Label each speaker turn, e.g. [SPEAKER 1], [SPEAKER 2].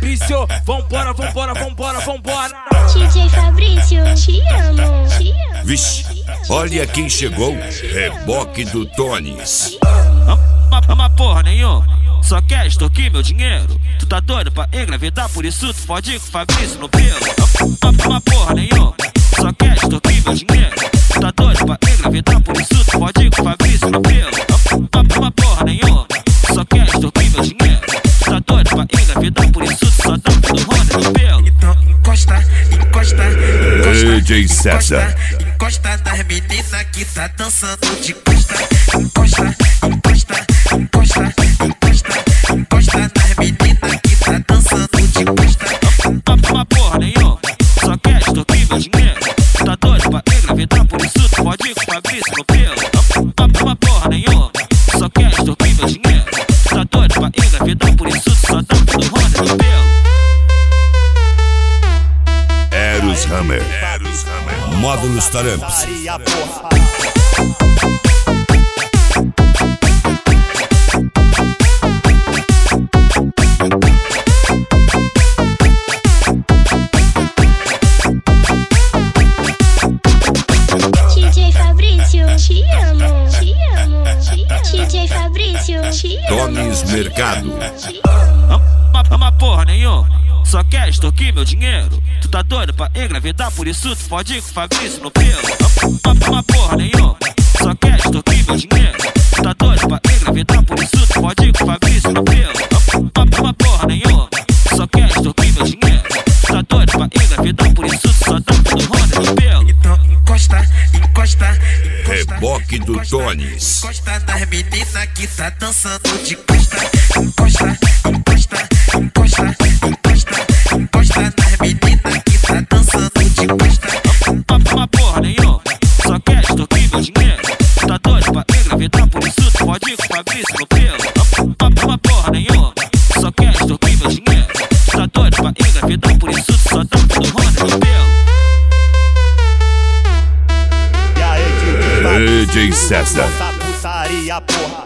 [SPEAKER 1] Fabrício, vambora, vambora, vambora, vambora.
[SPEAKER 2] DJ Fabrício, te amo, te amo.
[SPEAKER 3] Vixe, olha quem chegou, reboque do Tonis.
[SPEAKER 4] Ama porra nenhuma, só quer extorquir meu dinheiro. Tu tá doido pra engravidar, por isso tu pode ir com o Fabrício no pelo. Ama porra nenhuma, só quer extorquir meu dinheiro. Tu tá doido pra engravidar, por isso tu pode ir com o Fabrício no pelo. Ama porra nenhuma, só quer extorquir meu dinheiro. Tu tá doido pra engravidar, por isso tu só tá tudo roda no pelo.
[SPEAKER 5] Então encosta, encosta, encosta,
[SPEAKER 3] DJ César.
[SPEAKER 5] encosta nas meninas que tá dançando de costa. Encosta, encosta, encosta, encosta, encosta nas meninas que tá dançando de costa.
[SPEAKER 4] Ama porra nenhuma, só quer extorquir meu dinheiro. Tu tá doido pra engravidar, por isso tu pode ir com o Fabrício no pelo. Ama porra nenhuma, só quer extorquir meu dinheiro. Tu tá doido pra engravidar, por isso tu só tá tudo roda no pelo.
[SPEAKER 3] Eros Hammer, Módulos Taramps.
[SPEAKER 2] DJ Fabrício, te amo, te amo, te amo. DJ Fabrício, te amo.
[SPEAKER 3] Tonis Mercado.
[SPEAKER 4] Ama porra nenhuma, só quer extorquir meu dinheiro. Tu tá doido pra engravidar, por isso tu pode ir com o Fabrício no pelo. Ama porra nenhuma, só quer extorquir meu dinheiro. Tu tá doido pra engravidar, por isso tu pode ir com o Fabrício no pelo. Ama porra nenhuma, só quer extorquir meu dinheiro. Tu tá doido pra engravidar, por isso tu só tá tudo roda no pelo.
[SPEAKER 5] Então encosta, encosta, encosta,
[SPEAKER 3] Reboque do
[SPEAKER 5] encosta,
[SPEAKER 3] Tonis.
[SPEAKER 5] encosta nas meninas que tá dançando de costa. Encosta, encosta, encosta, encosta, encosta nas meninas que tá dançando de costa.
[SPEAKER 4] Ama porra nenhuma, só quer extorquir meu dinheiro. Tu tá doido pra engravidar, por isso tu pode ir com o Fabrício no pelo. Ama porra nenhuma, só quer extorquir meu dinheiro. Tu tá doido pra engravidar, por isso tu só tá tudo roda no pelo.
[SPEAKER 3] DJ César.
[SPEAKER 6] Putaria, porra.